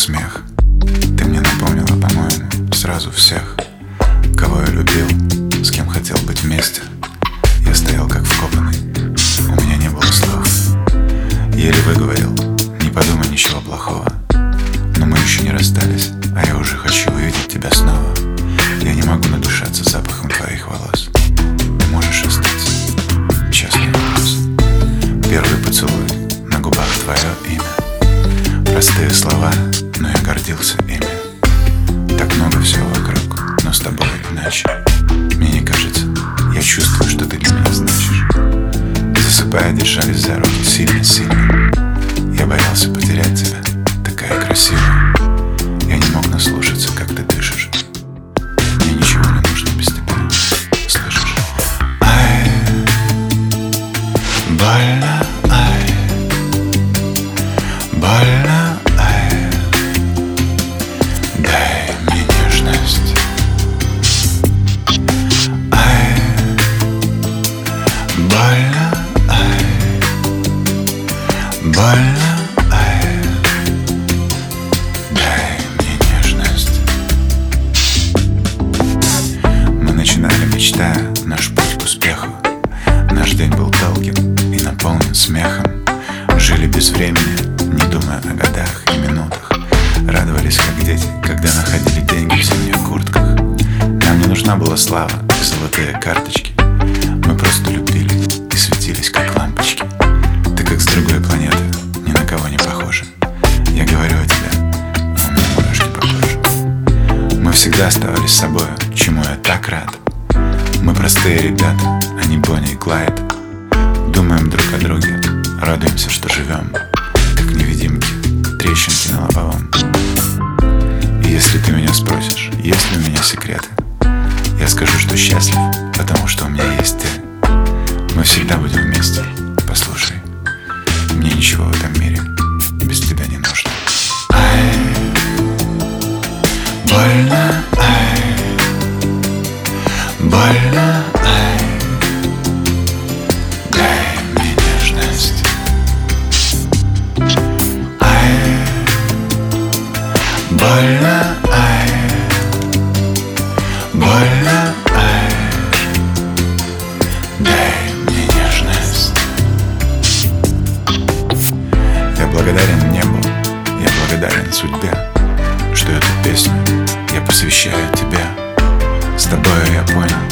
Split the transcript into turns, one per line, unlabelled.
смех. Ты мне напомнила, по-моему, сразу всех, кого я любил, с кем хотел быть вместе. Я стоял как вкопанный, у меня не было слов. Еле выговорил: не подумай ничего плохого. Но мы еще не расстались, а я уже хочу увидеть тебя снова. Я не могу надышаться запахом твоих волос. Ты можешь остаться? Честный вопрос. Первый поцелуй, на губах твое имя. Простые слова, но я гордился ими. Так много всего вокруг, но с тобой иначе. Мне не кажется, я чувствую, что ты для меня значишь. Засыпая, держались за руки сильно-сильно. Я боялся потерять тебя, такая красивая. Я не мог наслушаться, как ты дышишь. Мне ничего не нужно без тебя, слышишь? Ай, больно, ай, больно, ай. Дай мне нежность. Ай, больно, ай, больно, ай. Дай мне нежность. Мы начинали, мечтая наш путь к успеху. Наш день был долгим и наполнен смехом. Жили без времени, не думая о годах и минутах. Радовались, как дети, когда находили деньги в зимних куртках. Нам не нужна была слава и золотые карточки. Мы просто любили и светились, как лампочки. Ты как с другой планеты, ни на кого не похожа. Я говорю о тебе, а у меня мурашки по коже. Мы всегда оставались собой, чему я так рад. Мы простые ребята, а не Бонни и Клайд. Думаем друг о друге, радуемся, что живем, как невидимки, трещинки на лобовом. И если ты меня спросишь, есть ли у меня секреты, я скажу, что счастлив, потому что у меня есть ты. Мы всегда будем вместе. Послушай, мне ничего в этом мире без тебя не нужно. Ай, больно, ай, больно, ай. Дай мне нежность. Ай, больно, ай, больно, ай. Дай мне нежность. Я благодарен небу, я благодарен судьбе, что эту песню я посвящаю тебе. С тобою я понял,